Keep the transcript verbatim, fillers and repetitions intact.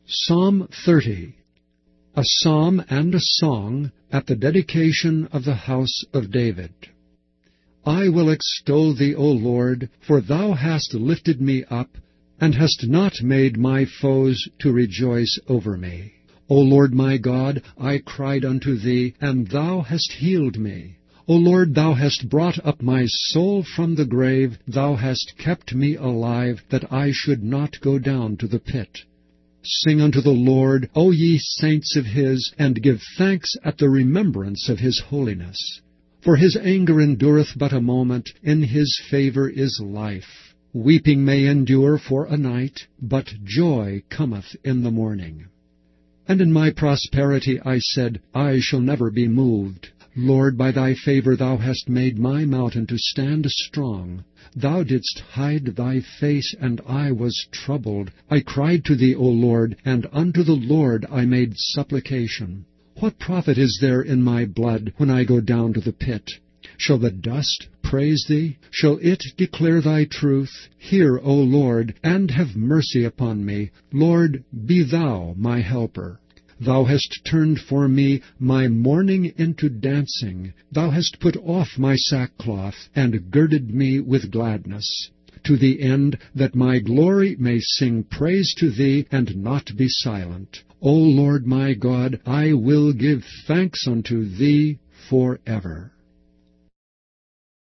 Psalm thirty. A psalm and a song at the dedication of the house of David. I will extol thee, O Lord, for thou hast lifted me up, and hast not made my foes to rejoice over me. O Lord my God, I cried unto thee, and thou hast healed me. O Lord, thou hast brought up my soul from the grave, thou hast kept me alive, that I should not go down to the pit. Sing unto the Lord, O ye saints of his, and give thanks at the remembrance of his holiness. For his anger endureth but a moment, in his favor is life. Weeping may endure for a night, but joy cometh in the morning. And in my prosperity I said, I shall never be moved. Lord, by thy favor thou hast made my mountain to stand strong. Thou didst hide thy face, and I was troubled. I cried to thee, O Lord, and unto the Lord I made supplication. What profit is there in my blood when I go down to the pit? Shall the dust praise thee? Shall it declare thy truth? Hear, O Lord, and have mercy upon me. Lord, be thou my helper. Thou hast turned for me my mourning into dancing. Thou hast put off my sackcloth, and girded me with gladness, to the end that my glory may sing praise to thee, and not be silent. O Lord my God, I will give thanks unto thee forever.